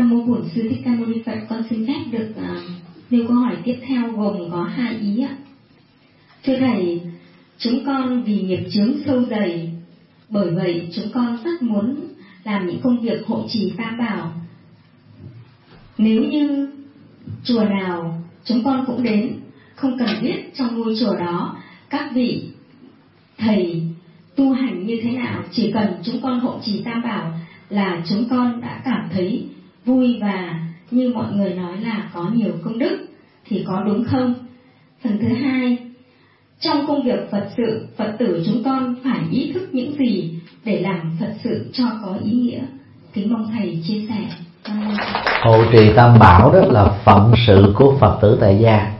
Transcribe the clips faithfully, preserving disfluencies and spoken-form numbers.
Nam mô Bổn Sư Thích Ca Mâu Ni Phật. Con xin phép được uh, nêu câu hỏi tiếp theo gồm có hai ý ạ. Thưa thầy, chúng con vì nghiệp chướng sâu dày, bởi vậy chúng con rất muốn làm những công việc hộ trì tam bảo. Nếu như chùa nào chúng con cũng đến, không cần biết trong ngôi chùa đó các vị thầy tu hành như thế nào, chỉ cần chúng con hộ trì tam bảo là chúng con đã cảm thấy vui, và như mọi người nói là có nhiều công đức, thì có đúng không? Phần thứ hai, trong công việc Phật sự, Phật tử chúng con phải ý thức những gì để làm Phật sự cho có ý nghĩa? Kính mong thầy chia sẻ. Hộ trì tam bảo đó là phận sự của Phật tử tại gia.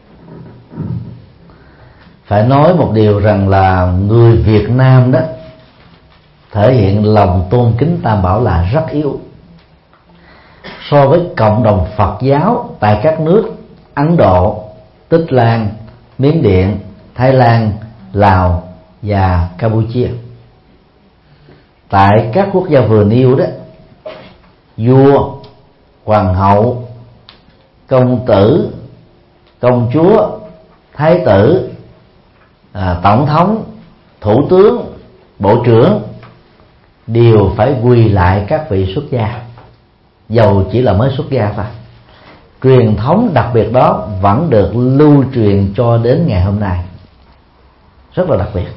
Phải nói một điều rằng là người Việt Nam đó thể hiện lòng tôn kính tam bảo là rất yếu so với cộng đồng Phật giáo tại các nước Ấn Độ, Tích Lan, Miến Điện, Thái Lan, Lào và Campuchia. Tại các quốc gia vừa nêu đó, vua, hoàng hậu, công tử, công chúa, thái tử, à, tổng thống, thủ tướng, bộ trưởng đều phải quỳ lại các vị xuất gia, dầu chỉ là mới xuất gia thôi. Truyền thống đặc biệt đó vẫn được lưu truyền cho đến ngày hôm nay, rất là đặc biệt.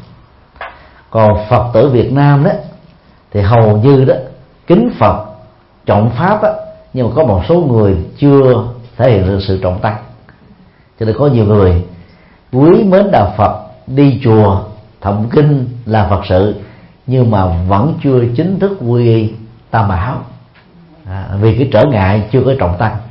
Còn Phật tử Việt Nam đó thì hầu như đó kính Phật, trọng Pháp đó, nhưng mà có một số người chưa thể hiện được sự trọng tăng. Cho nên có nhiều người quý mến đạo Phật, đi chùa, tụng kinh, làm Phật sự, nhưng mà vẫn chưa chính thức quy y tam bảo, à, vì cái trở ngại chưa có trọng tăng.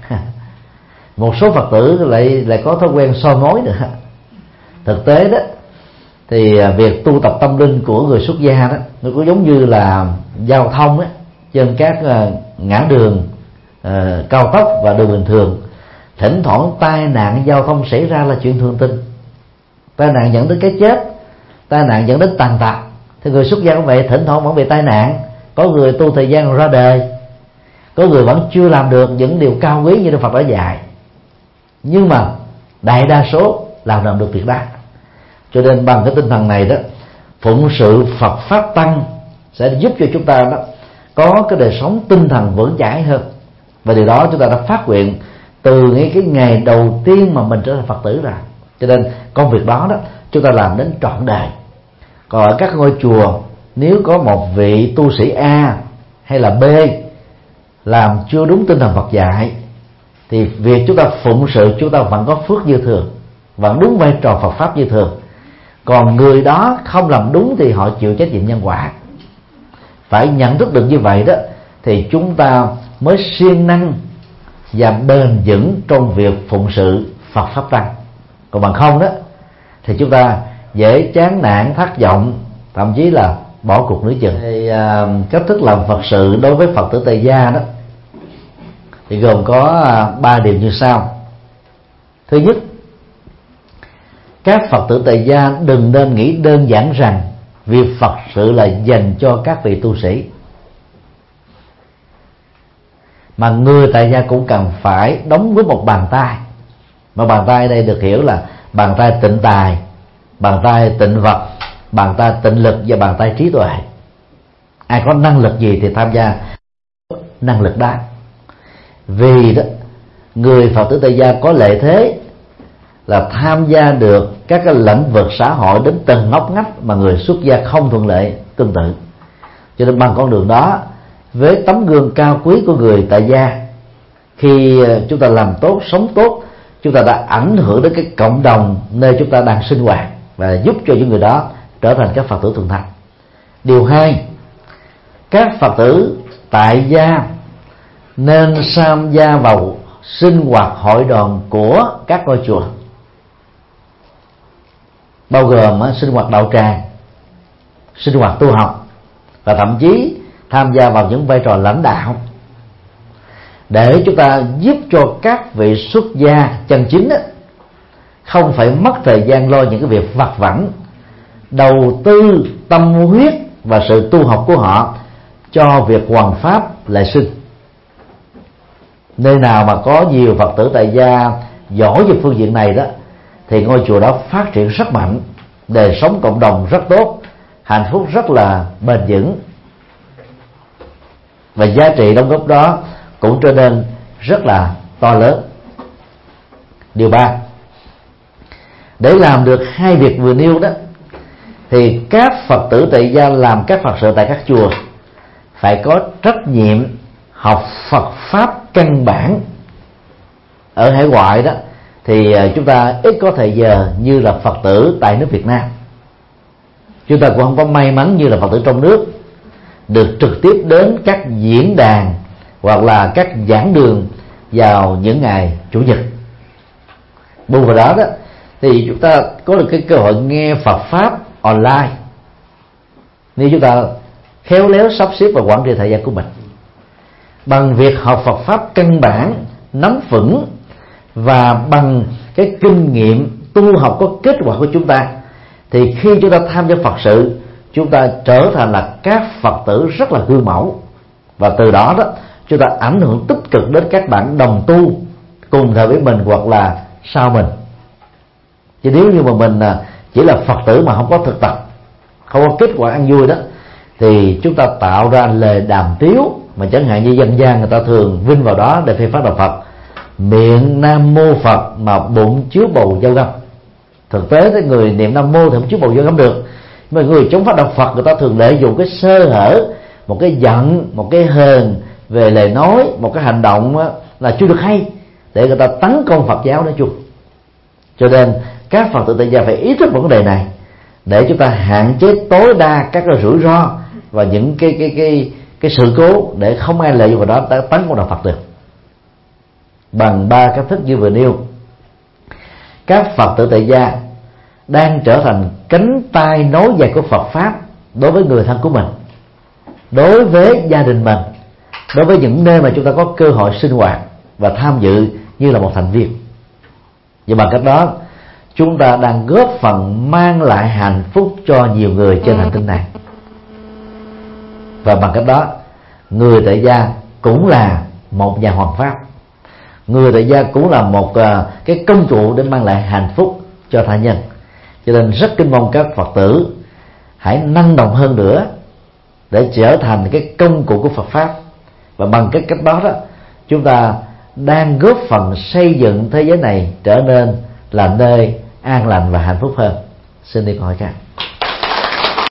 Một số Phật tử lại lại có thói quen soi mối nữa. Thực tế đó thì việc tu tập tâm linh của người xuất gia đó nó cũng giống như là giao thông á, trên các ngã đường uh, cao tốc và đường bình thường. Thỉnh thoảng tai nạn giao thông xảy ra là chuyện thường tình. Tai nạn dẫn đến cái chết, tai nạn dẫn đến tàn tật. Thì người xuất gia cũng vậy, thỉnh thoảng vẫn bị tai nạn. Có người tu thời gian rồi ra đời, có người vẫn chưa làm được những điều cao quý như Đức Phật đã dạy, nhưng mà đại đa số làm làm được việc đó. Cho nên bằng cái tinh thần này đó, phụng sự Phật Pháp Tăng sẽ giúp cho chúng ta đó có cái đời sống tinh thần vững chãi hơn. Và điều đó chúng ta đã phát nguyện từ ngay cái ngày đầu tiên mà mình trở thành Phật tử rồi. Cho nên công việc đó đó chúng ta làm đến trọn đời. Còn ở các ngôi chùa, nếu có một vị tu sĩ A hay là B làm chưa đúng tinh thần Phật dạy, thì việc chúng ta phụng sự chúng ta vẫn có phước như thường, vẫn đúng vai trò Phật Pháp như thường. Còn người đó không làm đúng thì họ chịu trách nhiệm nhân quả. Phải nhận thức được như vậy đó thì chúng ta mới siêng năng và bền vững trong việc phụng sự Phật Pháp Tăng. Còn bằng không đó thì chúng ta dễ chán nản, thất vọng, thậm chí là bỏ cuộc nửa chừng. Thì, à, cách thức làm Phật sự đối với Phật tử tại gia đó thì gồm có ba điều như sau. Thứ nhất, các Phật tử tại gia đừng nên nghĩ đơn giản rằng việc Phật sự là dành cho các vị tu sĩ, mà người tại gia cũng cần phải đóng góp một bàn tay. Mà bàn tay đây được hiểu là bàn tay tịnh tài, bàn tay tịnh vật, bàn tay tịnh lực và bàn tay trí tuệ. Ai có năng lực gì thì tham gia năng lực đó. Vì đó người Phật tử tại gia có lợi thế là tham gia được các cái lĩnh vực xã hội đến từng ngóc ngách mà người xuất gia không thuận lợi tương tự. Cho nên bằng con đường đó, với tấm gương cao quý của người tại gia, khi chúng ta làm tốt, sống tốt, chúng ta đã ảnh hưởng đến cái cộng đồng nơi chúng ta đang sinh hoạt và giúp cho những người đó trở thành các Phật tử thuần thành. Điều hai, các Phật tử tại gia nên tham gia vào sinh hoạt hội đoàn của các ngôi chùa, bao gồm sinh hoạt đạo tràng, sinh hoạt tu học, và thậm chí tham gia vào những vai trò lãnh đạo, để chúng ta giúp cho các vị xuất gia chân chính đó, không phải mất thời gian lo những cái việc vặt vãnh, đầu tư tâm huyết và sự tu học của họ cho việc hoằng pháp lại sinh. Nơi nào mà có nhiều Phật tử tại gia giỏi về phương diện này đó thì ngôi chùa đó phát triển rất mạnh, đời sống cộng đồng rất tốt, hạnh phúc rất là bền vững, và giá trị đóng góp đó cũng trở nên rất là to lớn. Điều ba, để làm được hai việc vừa nêu đó thì các Phật tử tại gia làm các Phật sự tại các chùa phải có trách nhiệm học Phật pháp căn bản. Ở hải ngoại đó thì chúng ta ít có thời giờ như là Phật tử tại nước Việt Nam. Chúng ta cũng không có may mắn như là Phật tử trong nước được trực tiếp đến các diễn đàn hoặc là các giảng đường vào những ngày chủ nhật. Bù vào đó đó thì chúng ta có được cái cơ hội nghe Phật pháp online nếu chúng ta khéo léo sắp xếp và quản trị thời gian của mình. Bằng việc học Phật pháp căn bản, nắm vững, và bằng cái kinh nghiệm tu học có kết quả của chúng ta, thì khi chúng ta tham gia Phật sự, chúng ta trở thành là các Phật tử rất là gương mẫu, và từ đó đó chúng ta ảnh hưởng tích cực đến các bạn đồng tu cùng thời với mình hoặc là sau mình. Chứ nếu như mà mình chỉ là Phật tử mà không có thực tập, không có kết quả ăn vui đó, thì chúng ta tạo ra lời đàm tiếu mà chẳng hạn như dân gian người ta thường vinh vào đó để phê phán đạo Phật: miệng Nam Mô Phật mà bụng chứa bầu dao găm. Thực tế cái người niệm Nam Mô thì không chứa bầu dao găm được, mà người chống phá đạo Phật người ta thường lợi dụng cái sơ hở, một cái giận, một cái hờn về lời nói, một cái hành động là chưa được hay để người ta tấn công Phật giáo nói chung. Cho nên các Phật tử tại gia phải ý thức vấn đề này để chúng ta hạn chế tối đa các cái rủi ro và những cái cái cái cái sự cố để không ai lợi dụng vào đó tấn công đạo Phật được. Bằng ba cách thức như vừa nêu, các Phật tử tại gia đang trở thành cánh tay nối dài của Phật pháp đối với người thân của mình, đối với gia đình mình, đối với những nơi mà chúng ta có cơ hội sinh hoạt và tham dự như là một thành viên. Và bằng cách đó chúng ta đang góp phần mang lại hạnh phúc cho nhiều người trên hành tinh này. Và bằng cách đó, người tại gia cũng là một nhà hoàng pháp, người tại gia cũng là một uh, cái công cụ để mang lại hạnh phúc cho tha nhân. Cho nên rất kính mong các Phật tử hãy năng động hơn nữa để trở thành cái công cụ của Phật pháp, và bằng cái cách đó đó chúng ta đang góp phần xây dựng thế giới này trở nên là nơi an lành và hạnh phúc hơn. Xin đi câu hỏi khác.